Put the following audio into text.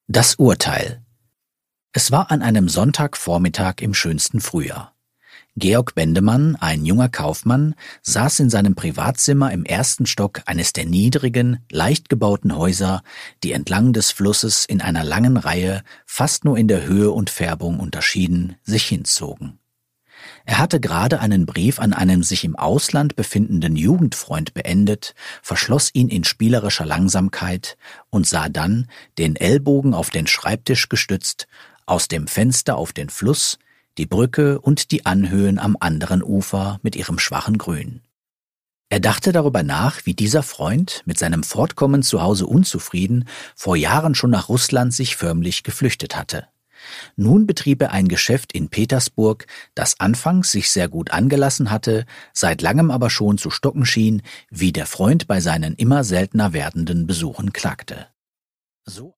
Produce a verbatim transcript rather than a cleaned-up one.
Das Urteil. Es war an einem Sonntagvormittag im schönsten Frühjahr. Georg Bendemann, ein junger Kaufmann, saß in seinem Privatzimmer im ersten Stock eines der niedrigen, leicht gebauten Häuser, die entlang des Flusses in einer langen Reihe, fast nur in der Höhe und Färbung unterschieden, sich hinzogen. Er hatte gerade einen Brief an einen sich im Ausland befindenden Jugendfreund beendet, verschloss ihn in spielerischer Langsamkeit und sah dann, den Ellbogen auf den Schreibtisch gestützt, aus dem Fenster auf den Fluss, die Brücke und die Anhöhen am anderen Ufer mit ihrem schwachen Grün. Er dachte darüber nach, wie dieser Freund, mit seinem Fortkommen zu Hause unzufrieden, vor Jahren schon nach Russland sich förmlich geflüchtet hatte. Nun betrieb er ein Geschäft in Petersburg, das anfangs sich sehr gut angelassen hatte, seit langem aber schon zu stocken schien, wie der Freund bei seinen immer seltener werdenden Besuchen klagte. So